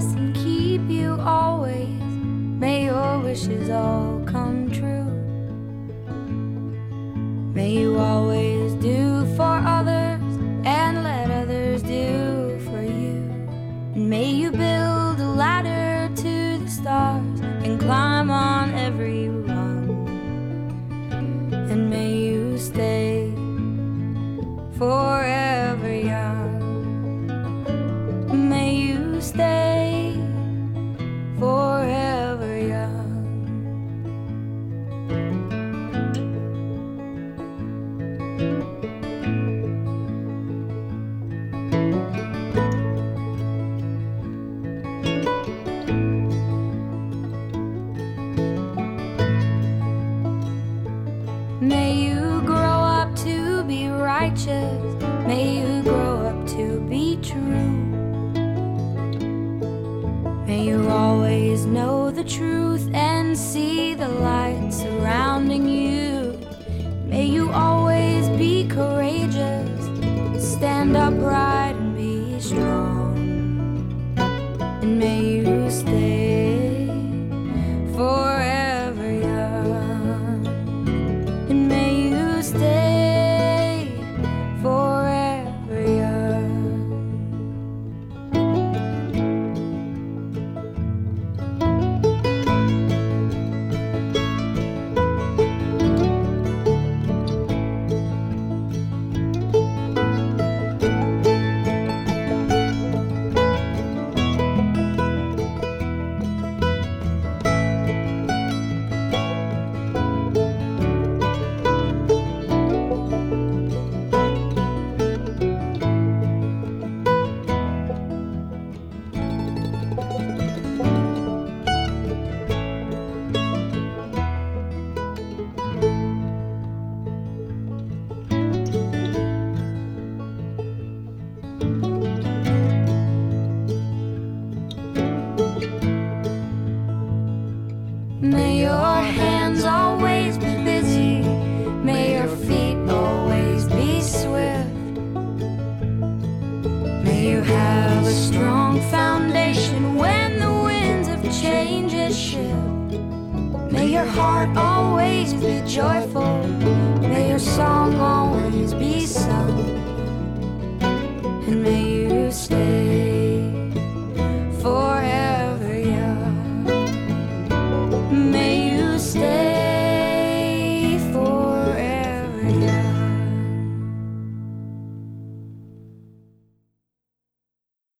bless and keep you always. May your wishes all come true. May you always do for others and let others do for you. And may you build a ladder to the stars and climb on every rung. And may you stay forever young. May you stay forever young. May you grow up to be righteous. May you grow up to be true. May you always know the truth and see the light surrounding you. May you always be courageous, stand upright and be strong. And may you stay forever young. And may you stay forever young. May your hands always be busy. May your feet always be swift. May you have a strong foundation when the winds of changes shift. May your heart always be joyful. May your song always be sung. And may you stay